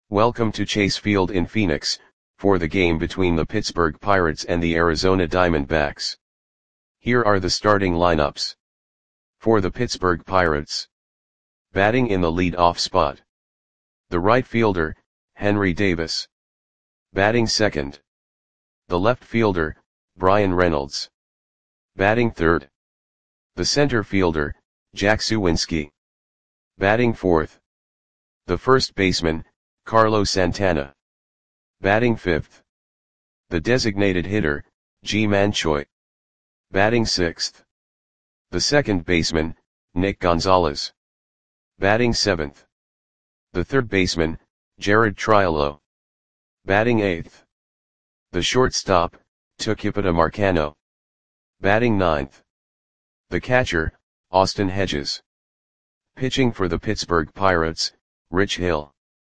Welcome to Chase Field in Phoenix, for the game between the Pittsburgh Pirates and the Arizona Diamondbacks. Here are the starting lineups. For the Pittsburgh Pirates. Batting in the lead-off spot. The right fielder, Henry Davis. Batting second. The left fielder, Bryan Reynolds. Batting third. The center fielder, Jack Suwinski. Batting fourth. The first baseman, Carlos Santana. Batting fifth. The designated hitter, Ji-Man Choi. Batting sixth. The second baseman, Nick Gonzalez. Batting seventh. The third baseman, Jared Triolo. Batting eighth. The shortstop, Tucupita Marcano. Batting ninth. The catcher, Austin Hedges. Pitching for the Pittsburgh Pirates, Rich Hill.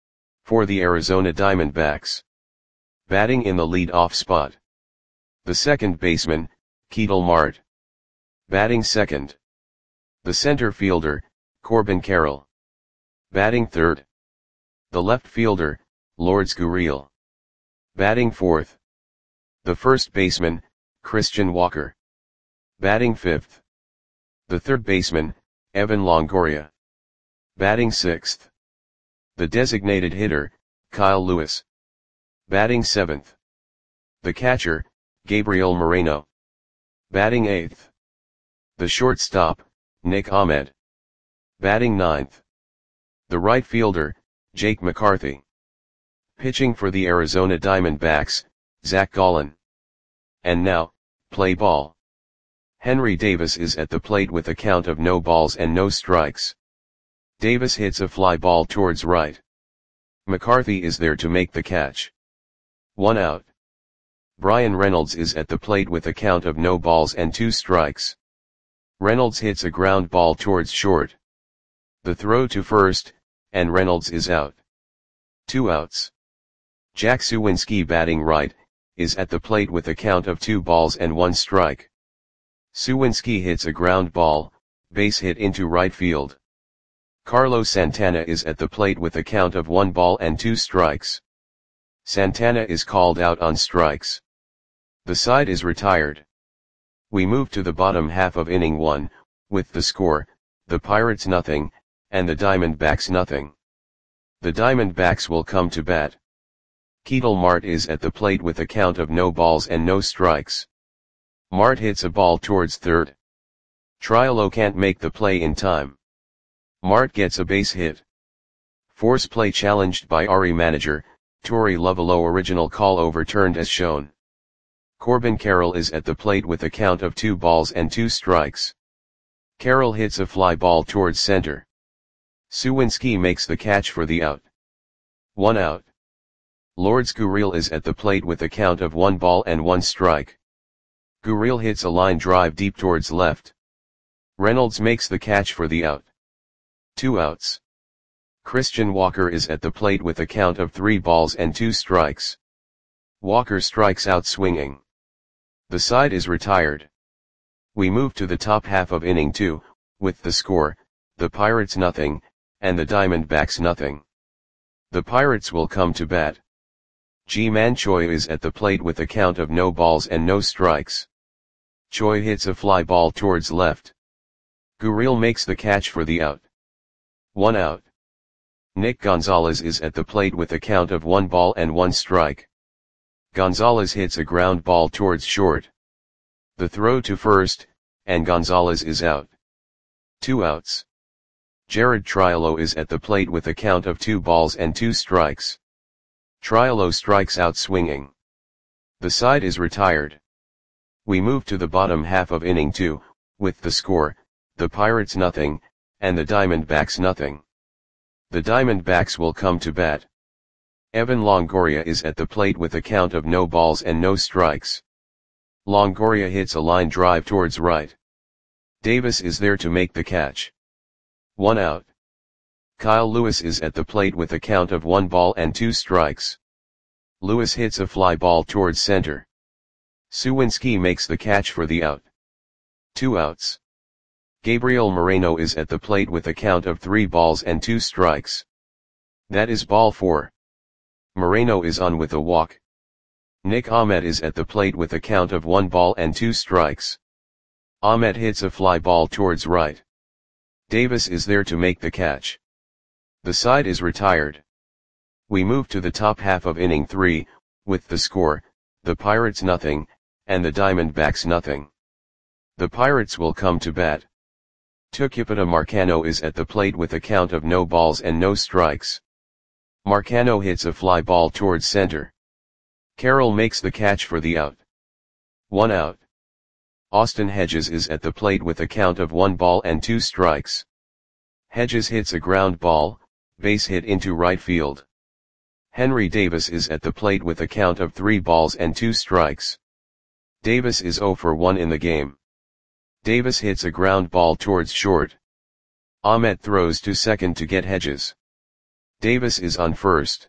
For the Arizona Diamondbacks. Batting in the lead-off spot. The second baseman, Ketel Marte. Batting second. The center fielder, Corbin Carroll. Batting third. The left fielder, Lourdes Gurriel. Batting fourth. The first baseman, Christian Walker. Batting fifth. The third baseman, Evan Longoria. Batting sixth. The designated hitter, Kyle Lewis. Batting seventh. The catcher, Gabriel Moreno. Batting eighth. The shortstop, Nick Ahmed. Batting ninth. The right fielder, Jake McCarthy. Pitching for the Arizona Diamondbacks, Zach Gallen. And now, play ball. Henry Davis is at the plate with a count of no balls and no strikes. Davis hits a fly ball towards right. McCarthy is there to make the catch. 1 out. Bryan Reynolds is at the plate with a count of no balls and 2 strikes. Reynolds hits a ground ball towards short. The throw to first, and Reynolds is out. 2 outs. Jack Suwinski, batting right, is at the plate with a count of 2 balls and 1 strike. Suwinski hits a ground ball, base hit into right field. Carlos Santana is at the plate with a count of 1 ball and 2 strikes. Santana is called out on strikes. The side is retired. We move to the bottom half of inning 1, with the score, the Pirates nothing, and the Diamondbacks nothing. The Diamondbacks will come to bat. Ketel Marte is at the plate with a count of no balls and no strikes. Marte hits a ball towards third. Triolo can't make the play in time. Marte gets a base hit. Force play challenged by Ari manager, Torey Lovullo. Original call overturned as shown. Corbin Carroll is at the plate with a count of 2 balls and 2 strikes. Carroll hits a fly ball towards center. Suwinski makes the catch for the out. 1 out. Lourdes Gurriel is at the plate with a count of 1 ball and 1 strike. Gurriel hits a line drive deep towards left. Reynolds makes the catch for the out. 2 outs. Christian Walker is at the plate with a count of 3 balls and 2 strikes. Walker strikes out swinging. The side is retired. We move to the top half of inning 2, with the score, the Pirates nothing, and the Diamondbacks nothing. The Pirates will come to bat. Ji-Man Choi is at the plate with a count of no balls and no strikes. Choi hits a fly ball towards left. Gurriel makes the catch for the out. 1 out. Nick Gonzalez is at the plate with a count of 1 ball and 1 strike. Gonzalez hits a ground ball towards short. The throw to first, and Gonzalez is out. 2 outs. Jared Triolo is at the plate with a count of 2 balls and 2 strikes. Triolo strikes out swinging. The side is retired. We move to the bottom half of inning 2, with the score, the Pirates nothing, and the Diamondbacks nothing. The Diamondbacks will come to bat. Evan Longoria is at the plate with a count of no balls and no strikes. Longoria hits a line drive towards right. Davis is there to make the catch. 1 out. Kyle Lewis is at the plate with a count of 1 ball and 2 strikes. Lewis hits a fly ball towards center. Suwinski makes the catch for the out. 2 outs. Gabriel Moreno is at the plate with a count of 3 balls and 2 strikes. That is ball 4. Moreno is on with a walk. Nick Ahmed is at the plate with a count of 1 ball and 2 strikes. Ahmed hits a fly ball towards right. Davis is there to make the catch. The side is retired. We move to the top half of inning 3, with the score, the Pirates nothing, and the Diamondbacks nothing. The Pirates will come to bat. Tucupita Marcano is at the plate with a count of no balls and no strikes. Marcano hits a fly ball towards center. Carroll makes the catch for the out. 1 out. Austin Hedges is at the plate with a count of 1 ball and 2 strikes. Hedges hits a ground ball, base hit into right field. Henry Davis is at the plate with a count of 3 balls and 2 strikes. Davis is 0 for 1 in the game. Davis hits a ground ball towards short. Ahmed throws to second to get Hedges. Davis is on first.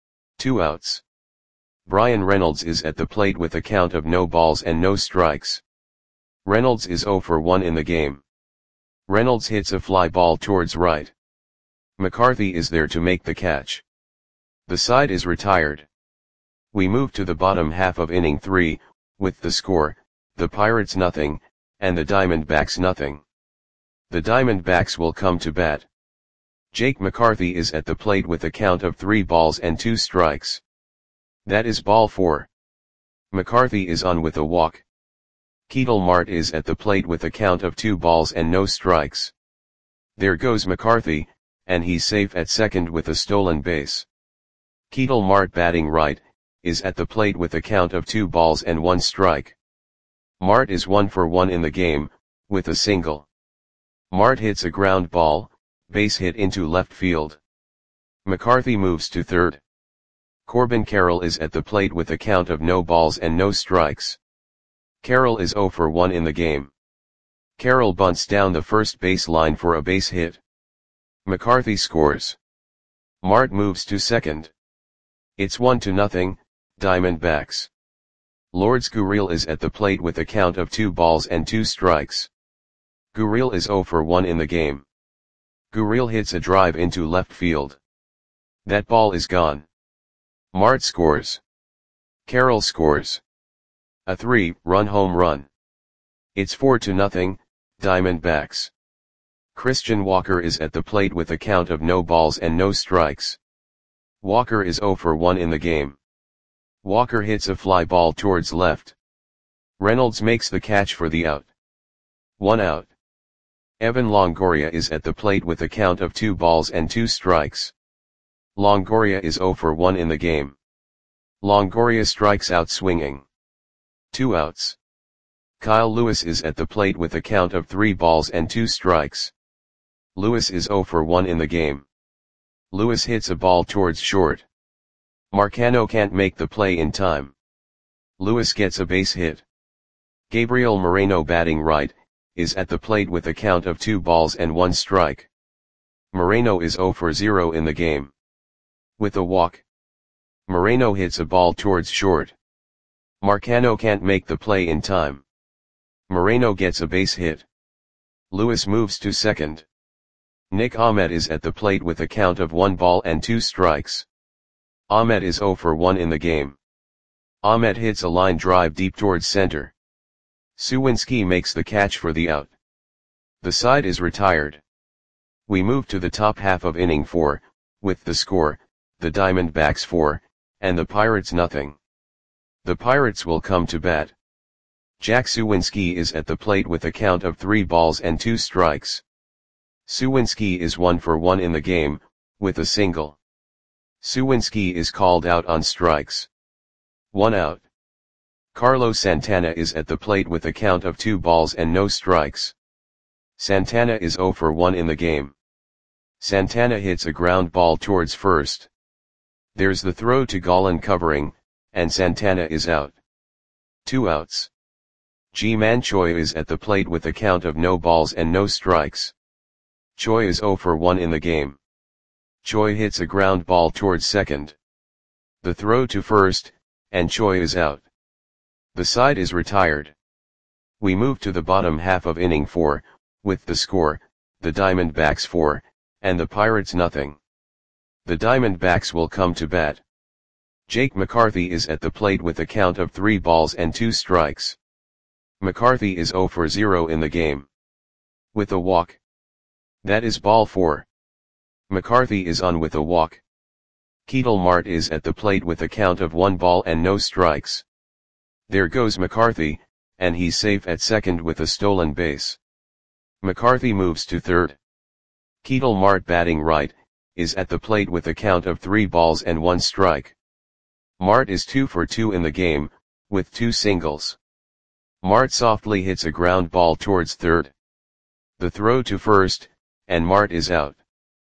2 outs. Bryan Reynolds is at the plate with a count of no balls and no strikes. Reynolds is 0 for 1 in the game. Reynolds hits a fly ball towards right. McCarthy is there to make the catch. The side is retired. We move to the bottom half of inning 3, with the score, the Pirates nothing, and the Diamondbacks nothing. The Diamondbacks will come to bat. Jake McCarthy is at the plate with a count of 3 balls and 2 strikes. That is ball 4. McCarthy is on with a walk. Ketel Marte is at the plate with a count of 2 balls and no strikes. There goes McCarthy, and he's safe at second with a stolen base. Ketel Marte batting right, is at the plate with a count of 2 balls and 1 strike. Marte is 1 for 1 in the game, with a single. Marte hits a ground ball, base hit into left field. McCarthy moves to third. Corbin Carroll is at the plate with a count of no balls and no strikes. Carroll is 0 for 1 in the game. Carroll bunts down the first base line for a base hit. McCarthy scores. Marte moves to second. It's 1-0, Diamondbacks. Lourdes Gurriel is at the plate with a count of 2 balls and 2 strikes. Gurriel is 0 for 1 in the game. Gurriel hits a drive into left field. That ball is gone. Marte scores. Carroll scores. A 3-run home run. It's 4-0, Diamondbacks. Christian Walker is at the plate with a count of no balls and no strikes. Walker is 0 for 1 in the game. Walker hits a fly ball towards left. Reynolds makes the catch for the out. 1 out. Evan Longoria is at the plate with a count of 2 balls and 2 strikes. Longoria is 0 for 1 in the game. Longoria strikes out swinging. 2 outs. Kyle Lewis is at the plate with a count of 3 balls and 2 strikes. Lewis is 0 for 1 in the game. Lewis hits a ball towards short. Marcano can't make the play in time. Lewis gets a base hit. Gabriel Moreno batting right, is at the plate with a count of 2 balls and 1 strike. Moreno is 0 for 0 in the game. With a walk. Moreno hits a ball towards short. Marcano can't make the play in time. Moreno gets a base hit. Lewis moves to second. Nick Ahmed is at the plate with a count of 1 ball and 2 strikes. Ahmed is 0 for 1 in the game. Ahmed hits a line drive deep towards center. Suwinski makes the catch for the out. The side is retired. We move to the top half of inning 4, with the score, the Diamondbacks 4, and the Pirates nothing. The Pirates will come to bat. Jack Suwinski is at the plate with a count of 3 balls and 2 strikes. Suwinski is 1 for 1 in the game, with a single. Suwinski is called out on strikes. 1 out. Carlos Santana is at the plate with a count of 2 balls and no strikes. Santana is 0 for 1 in the game. Santana hits a ground ball towards first. There's the throw to Gallen covering, and Santana is out. 2 outs. Ji-Man Choi is at the plate with a count of no balls and no strikes. Choi is 0 for 1 in the game. Choi hits a ground ball towards second. The throw to first, and Choi is out. The side is retired. We move to the bottom half of inning 4, with the score, the Diamondbacks 4, and the Pirates nothing. The Diamondbacks will come to bat. Jake McCarthy is at the plate with a count of 3 balls and 2 strikes. McCarthy is 0 for 0 in the game. With a walk. That is ball 4. McCarthy is on with a walk. Ketel Marte is at the plate with a count of 1 ball and no strikes. There goes McCarthy, and he's safe at second with a stolen base. McCarthy moves to third. Ketel Marte, batting right, is at the plate with a count of 3 balls and 1 strike. Marte is 2 for 2 in the game, with 2 singles. Marte softly hits a ground ball towards third. The throw to first, and Marte is out.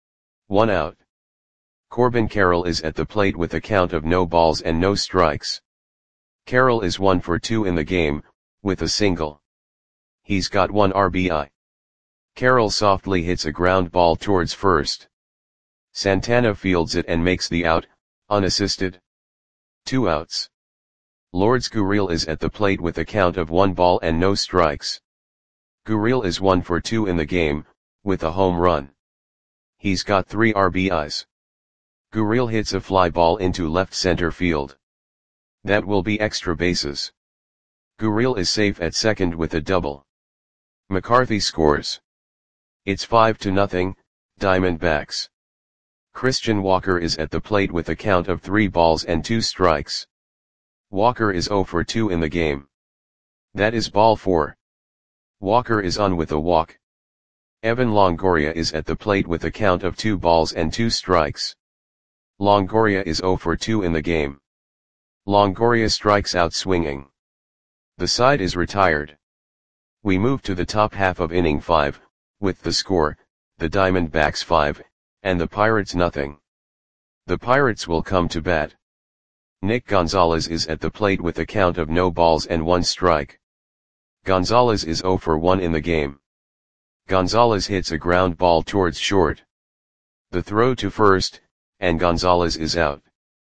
1 out. Corbin Carroll is at the plate with a count of no balls and no strikes. Carroll is 1 for 2 in the game, with a single. He's got 1 RBI. Carroll softly hits a ground ball towards first. Santana fields it and makes the out, unassisted. 2 outs. Lourdes Gurriel is at the plate with a count of 1 ball and no strikes. Gurriel is 1 for 2 in the game, with a home run. He's got 3 RBIs. Gurriel hits a fly ball into left center field. That will be extra bases. Gurriel is safe at second with a double. McCarthy scores. It's 5-0, Diamondbacks. Christian Walker is at the plate with a count of 3 balls and 2 strikes. Walker is 0 for 2 in the game. That is ball 4. Walker is on with a walk. Evan Longoria is at the plate with a count of 2 balls and 2 strikes. Longoria is 0 for 2 in the game. Longoria strikes out swinging. The side is retired. We move to the top half of inning 5, with the score, the Diamondbacks 5, and the Pirates nothing. The Pirates will come to bat. Nick Gonzalez is at the plate with a count of no balls and 1 strike. Gonzalez is 0 for 1 in the game. Gonzalez hits a ground ball towards short. The throw to first, and Gonzalez is out.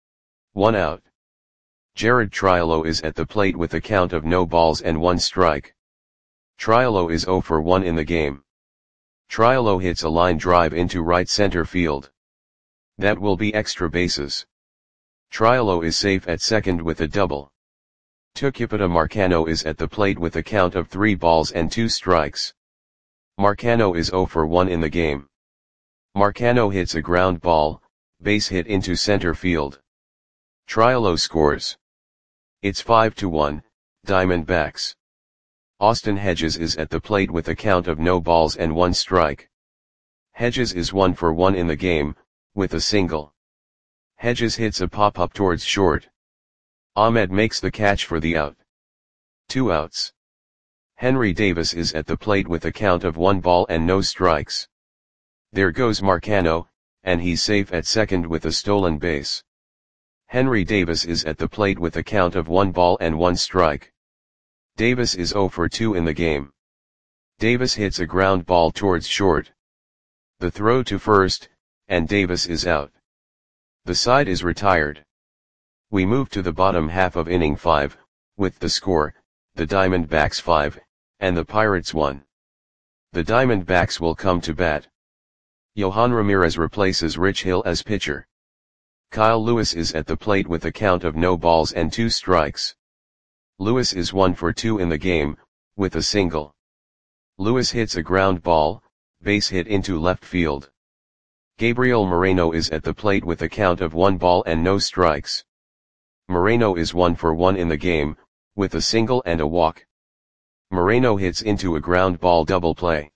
1 out. Jared Triolo is at the plate with a count of no balls and 1 strike. Triolo is 0 for 1 in the game. Triolo hits a line drive into right center field. That will be extra bases. Triolo is safe at second with a double. Tucupita Marcano is at the plate with a count of 3 balls and 2 strikes. Marcano is 0 for 1 in the game. Marcano hits a ground ball, base hit into center field. Triolo scores. It's 5-1, Diamondbacks. Austin Hedges is at the plate with a count of no balls and 1 strike. Hedges is 1 for 1 in the game, with a single. Hedges hits a pop-up towards short. Ahmed makes the catch for the out. 2 outs. Henry Davis is at the plate with a count of 1 ball and no strikes. There goes Marcano, and he's safe at second with a stolen base. Henry Davis is at the plate with a count of 1 ball and 1 strike. Davis is 0 for 2 in the game. Davis hits a ground ball towards short. The throw to first, and Davis is out. The side is retired. We move to the bottom half of inning 5, with the score, the Diamondbacks 5, and the Pirates 1. The Diamondbacks will come to bat. Yohan Ramirez replaces Rich Hill as pitcher. Kyle Lewis is at the plate with a count of no balls and 2 strikes. Lewis is 1 for 2 in the game, with a single. Lewis hits a ground ball, base hit into left field. Gabriel Moreno is at the plate with a count of 1 ball and no strikes. Moreno is 1 for 1 in the game, with a single and a walk. Moreno hits into a ground ball double play.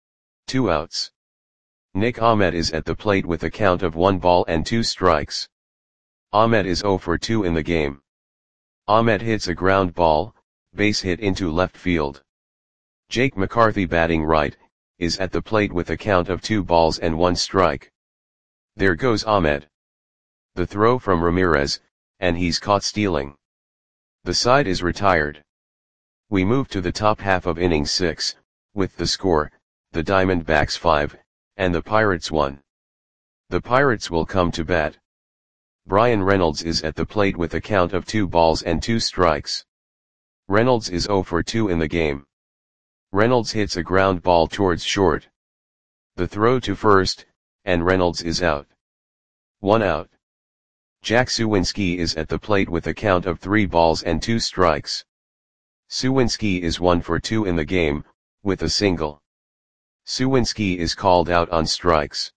2 outs. Nick Ahmed is at the plate with a count of 1 ball and 2 strikes. Ahmed is 0 for 2 in the game. Ahmed hits a ground ball, base hit into left field. Jake McCarthy, batting right, is at the plate with a count of 2 balls and 1 strike. There goes Ahmed. The throw from Ramirez, and he's caught stealing. The side is retired. We move to the top half of inning 6, with the score, the Diamondbacks 5, and the Pirates 1. The Pirates will come to bat. Brian Reynolds is at the plate with a count of 2 balls and 2 strikes. Reynolds is 0 for 2 in the game. Reynolds hits a ground ball towards short. The throw to first, and Reynolds is out. 1 out. Jack Suwinski is at the plate with a count of 3 balls and 2 strikes. Suwinski is 1 for 2 in the game, with a single. Suwinski is called out on strikes.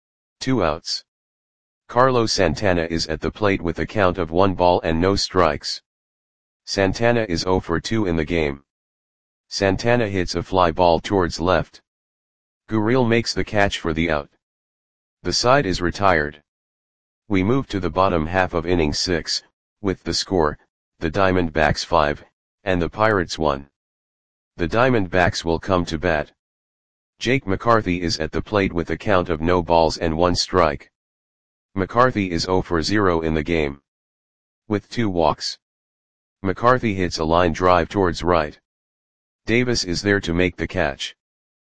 2 outs. Carlos Santana is at the plate with a count of 1 ball and no strikes. Santana is 0 for 2 in the game. Santana hits a fly ball towards left. Gurriel makes the catch for the out. The side is retired. We move to the bottom half of inning 6, with the score, the Diamondbacks 5, and the Pirates 1. The Diamondbacks will come to bat. Jake McCarthy is at the plate with a count of no balls and 1 strike. McCarthy is 0 for 0 in the game. With 2 walks. McCarthy hits a line drive towards right. Davis is there to make the catch.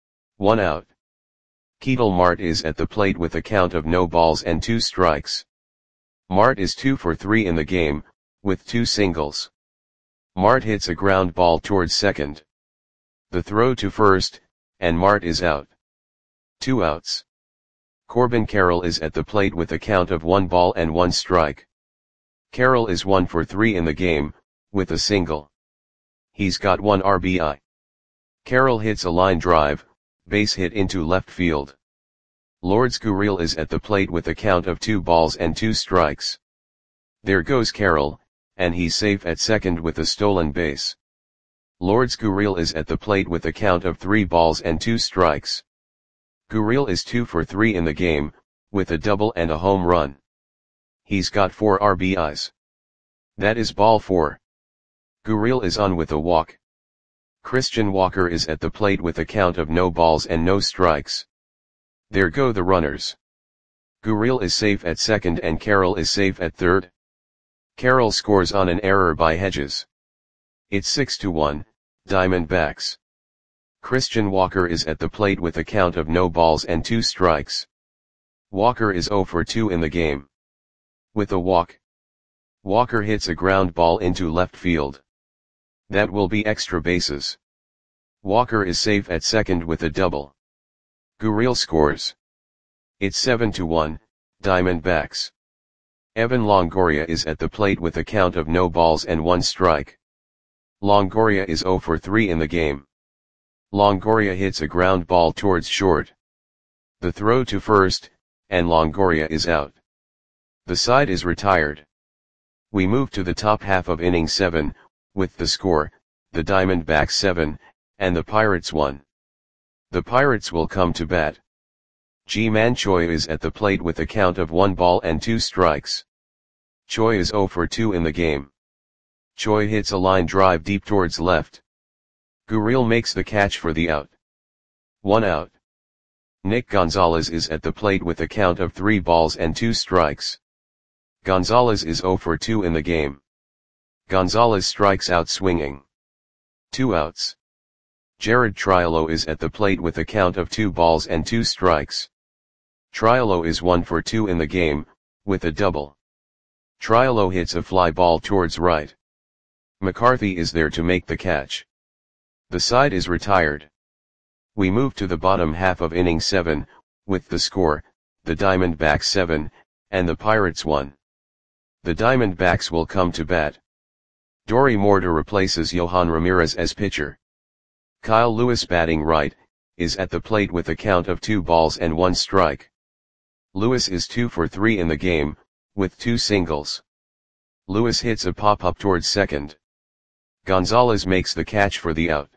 1 out. Ketel Marte is at the plate with a count of no balls and 2 strikes. Marte is 2 for 3 in the game, with 2 singles. Marte hits a ground ball towards second. The throw to first, and Marte is out. 2 outs. Corbin Carroll is at the plate with a count of 1 ball and 1 strike. Carroll is 1 for 3 in the game, with a single. He's got 1 RBI. Carroll hits a line drive, base hit into left field. Lourdes Gurriel is at the plate with a count of 2 balls and 2 strikes. There goes Carroll, and he's safe at second with a stolen base. Lourdes Gurriel is at the plate with a count of 3 balls and 2 strikes. Gurriel is 2 for 3 in the game, with a double and a home run. He's got 4 RBIs. That is ball 4. Gurriel is on with a walk. Christian Walker is at the plate with a count of no balls and no strikes. There go the runners. Gurriel is safe at second and Carroll is safe at third. Carroll scores on an error by Hedges. It's 6-1, Diamondbacks. Christian Walker is at the plate with a count of no balls and 2 strikes. Walker is 0 for 2 in the game. With a walk. Walker hits a ground ball into left field. That will be extra bases. Walker is safe at second with a double. Gurriel scores. It's 7-1, Diamondbacks. Evan Longoria is at the plate with a count of no balls and 1 strike. Longoria is 0 for 3 in the game. Longoria hits a ground ball towards short. The throw to first, and Longoria is out. The side is retired. We move to the top half of inning 7, with the score, the Diamondbacks 7, and the Pirates 1. The Pirates will come to bat. Ji-Man Choi is at the plate with a count of 1 ball and 2 strikes. Choi is 0 for 2 in the game. Choi hits a line drive deep towards left. Gurriel makes the catch for the out. 1 out. Nick Gonzalez is at the plate with a count of 3 balls and 2 strikes. Gonzalez is 0 for 2 in the game. Gonzalez strikes out swinging. 2 outs. Jared Triolo is at the plate with a count of 2 balls and 2 strikes. Triolo is 1 for 2 in the game, with a double. Triolo hits a fly ball towards right. McCarthy is there to make the catch. The side is retired. We move to the bottom half of inning 7, with the score, the Diamondbacks 7, and the Pirates 1. The Diamondbacks will come to bat. Dory Morta replaces Yohan Ramirez as pitcher. Kyle Lewis batting right, is at the plate with a count of 2 balls and 1 strike. Lewis is 2 for 3 in the game, with 2 singles. Lewis hits a pop-up towards second. Gonzalez makes the catch for the out.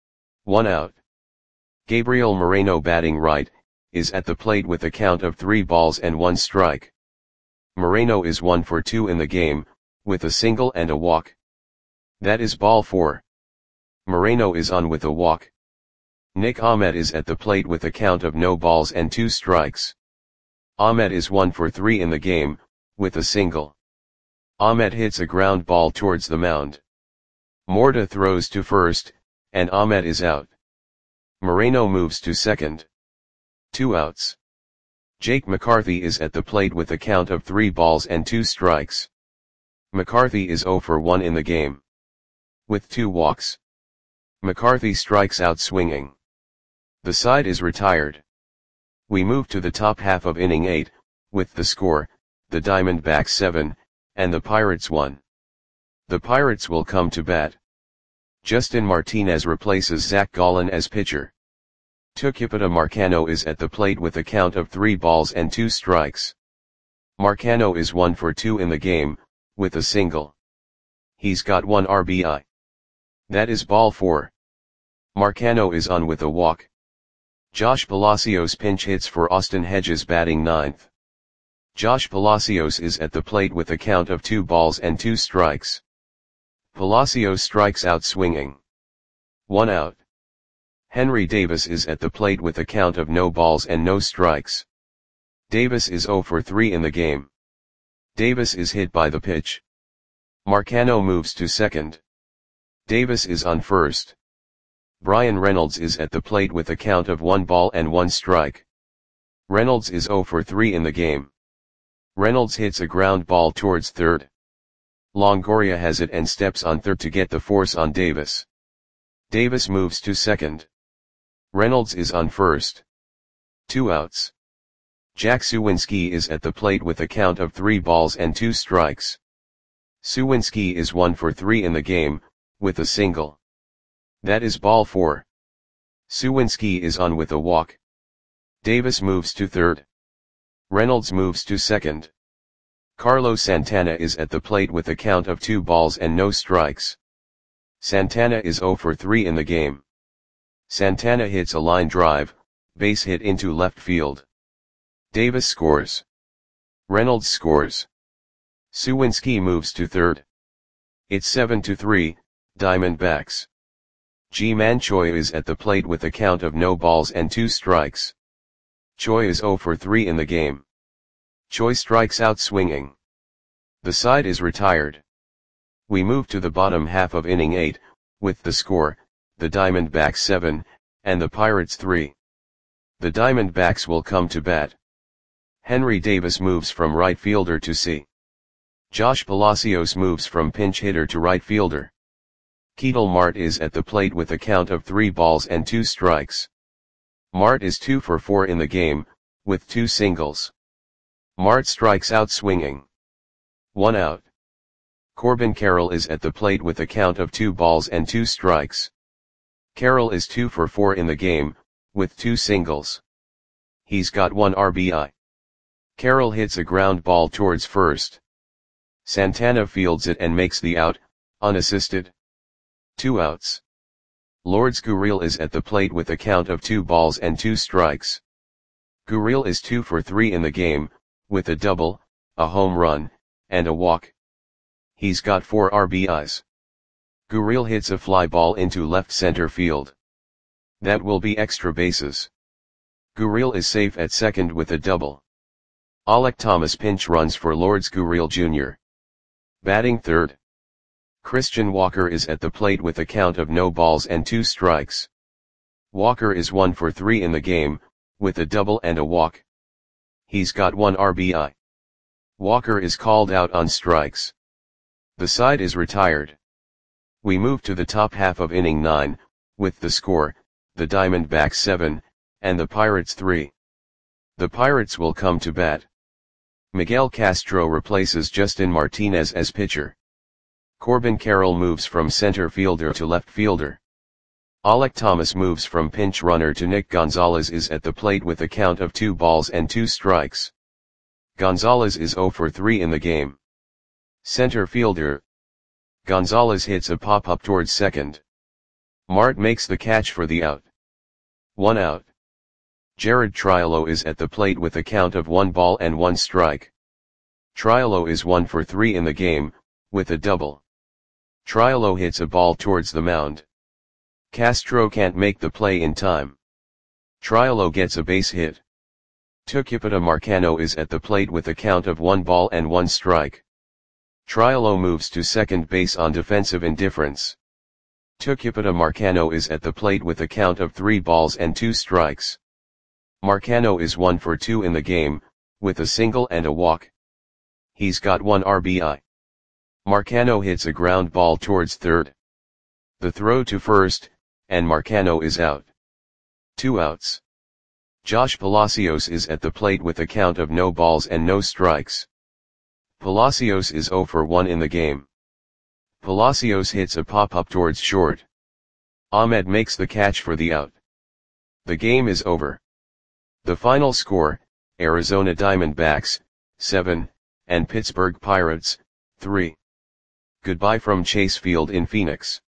1 out. Gabriel Moreno batting right, is at the plate with a count of 3 balls and 1 strike. Moreno is 1 for 2 in the game, with a single and a walk. That is ball 4. Moreno is on with a walk. Nick Ahmed is at the plate with a count of no balls and 2 strikes. Ahmed is 1 for 3 in the game, with a single. Ahmed hits a ground ball towards the mound. Morta throws to first, and Ahmed is out. Moreno moves to second. 2 outs. Jake McCarthy is at the plate with a count of 3 balls and 2 strikes. McCarthy is 0 for 1 in the game. With 2 walks. McCarthy strikes out swinging. The side is retired. We move to the top half of inning 8, with the score, the Diamondbacks 7, and the Pirates won. The Pirates will come to bat. Justin Martinez replaces Zach Gallen as pitcher. Tucupita Marcano is at the plate with a count of 3 balls and 2 strikes. Marcano is 1 for 2 in the game, with a single. He's got 1 RBI. That is ball 4. Marcano is on with a walk. Josh Palacios pinch hits for Austin Hedges batting 9th. Josh Palacios is at the plate with a count of 2 balls and 2 strikes. Palacios strikes out swinging. 1 out. Henry Davis is at the plate with a count of no balls and no strikes. Davis is 0 for 3 in the game. Davis is hit by the pitch. Marcano moves to second. Davis is on first. Brian Reynolds is at the plate with a count of 1 ball and 1 strike. Reynolds is 0 for 3 in the game. Reynolds hits a ground ball towards third. Longoria has it and steps on third to get the force on Davis. Davis moves to second. Reynolds is on first. 2 outs. Jack Suwinski is at the plate with a count of 3 balls and 2 strikes. Suwinski is 1 for 3 in the game, with a single. That is ball 4. Suwinski is on with a walk. Davis moves to third. Reynolds moves to second. Carlos Santana is at the plate with a count of 2 balls and no strikes. Santana is 0 for 3 in the game. Santana hits a line drive, base hit into left field. Davis scores. Reynolds scores. Suwinski moves to third. It's 7-3, Diamondbacks. Ji-Man Choi is at the plate with a count of no balls and 2 strikes. Choi is 0 for 3 in the game. Choi strikes out swinging. The side is retired. We move to the bottom half of inning 8, with the score, the Diamondbacks 7, and the Pirates 3. The Diamondbacks will come to bat. Henry Davis moves from right fielder to C. Josh Palacios moves from pinch hitter to right fielder. Ketel Marte is at the plate with a count of 3 balls and 2 strikes. Marte is 2 for 4 in the game, with 2 singles. Marte strikes out swinging. 1 out. Corbin Carroll is at the plate with a count of 2 balls and 2 strikes. Carroll is 2 for 4 in the game, with 2 singles. He's got 1 RBI. Carroll hits a ground ball towards first. Santana fields it and makes the out, unassisted. 2 outs. Lourdes Gurriel is at the plate with a count of 2 balls and 2 strikes. Gurriel is 2 for 3 in the game, with a double, a home run, and a walk. He's got 4 RBIs. Gurriel hits a fly ball into left center field. That will be extra bases. Gurriel is safe at second with a double. Alek Thomas pinch runs for Lourdes Gurriel Jr. Batting third. Christian Walker is at the plate with a count of no balls and 2 strikes. Walker is 1 for 3 in the game, with a double and a walk. He's got 1 RBI. Walker is called out on strikes. The side is retired. We move to the top half of inning 9, with the score, the Diamondbacks 7, and the Pirates 3. The Pirates will come to bat. Miguel Castro replaces Justin Martinez as pitcher. Corbin Carroll moves from center fielder to left fielder. Alek Thomas moves from pinch runner to Nick Gonzalez is at the plate with a count of 2 balls and 2 strikes. Gonzalez is 0 for 3 in the game. Center fielder. Gonzalez hits a pop-up towards second. Marte makes the catch for the out. 1 out. Jared Triolo is at the plate with a count of 1 ball and 1 strike. Triolo is 1 for 3 in the game, with a double. Triolo hits a ball towards the mound. Castro can't make the play in time. Triolo gets a base hit. Tucupita Marcano is at the plate with a count of 1 ball and 1 strike. Triolo moves to second base on defensive indifference. Tucupita Marcano is at the plate with a count of 3 balls and 2 strikes. Marcano is 1 for 2 in the game, with a single and a walk. He's got 1 RBI. Marcano hits a ground ball towards third. The throw to first, and Marcano is out. 2 outs. Josh Palacios is at the plate with a count of no balls and no strikes. Palacios is 0 for 1 in the game. Palacios hits a pop-up towards short. Ahmed makes the catch for the out. The game is over. The final score, Arizona Diamondbacks, 7, and Pittsburgh Pirates, 3. Goodbye from Chase Field in Phoenix.